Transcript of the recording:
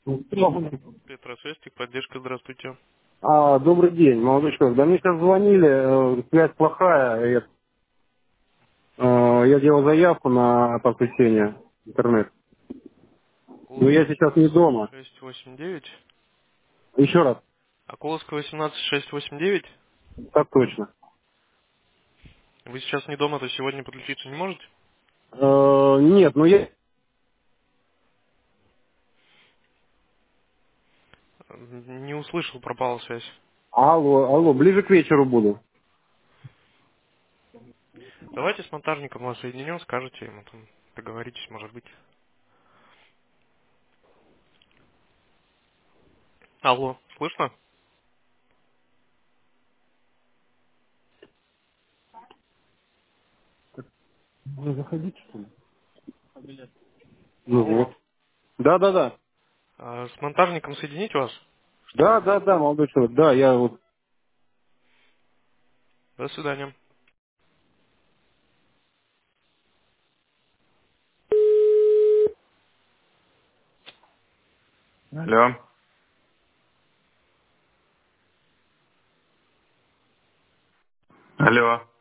Петросвязь, поддержка, здравствуйте. Добрый день, молодой человек. Да мне сейчас звонили, связь плохая. Я делал заявку на подключение интернет. Но я Колосова сейчас не дома. 689. Еще раз. А Колосова 18689? Так точно. Вы сейчас не дома, то сегодня подключиться не можете? Нет, ну я... Не услышал, пропала связь. Алло, ближе к вечеру буду. Давайте с монтажником вас соединем, скажете ему, там, договоритесь, может быть. Алло, слышно? Вы заходите, что ли? Ну вот. Да. С монтажником соединить вас? Чтобы... Да, молодой человек. Да, я вот... До свидания. Алло. Алло.